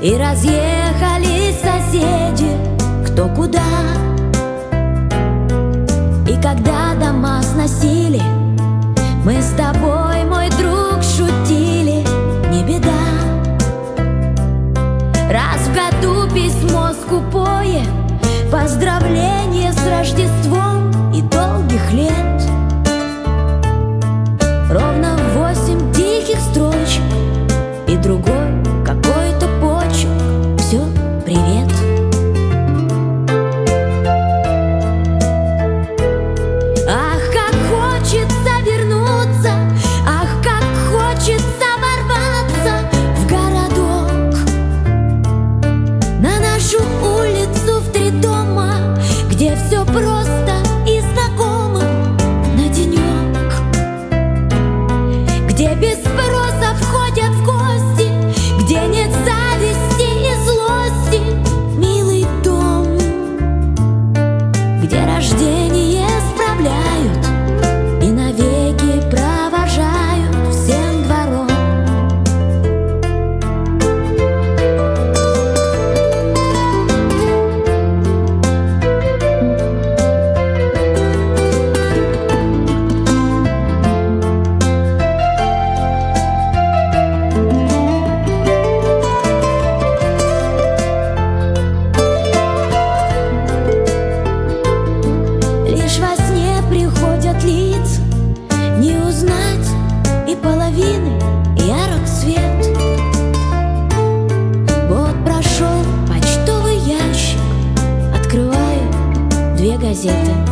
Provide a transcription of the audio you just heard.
И разъехались соседи кто куда. И когда дома сносили, мы с тобой, мой друг, шутили, не беда. Раз в году письмо скупое, поздравление с Рождеством и долгих лет. Ровно 8 диких строчек и другой какой-то почерк. Все, привет. Ах, как хочется вернуться, ах, как хочется ворваться в городок, на нашу улицу в 3 дома, где все просто и знакомо на денек, где без спроса входят в гости, где нет зависти и злости. Милый дом, где рождение справляют и навеки провожают всем двором. Лишь во сне приходят лица, не узнать и половины ярок свет. Год прошел, почтовый ящик, открываю 2 газеты.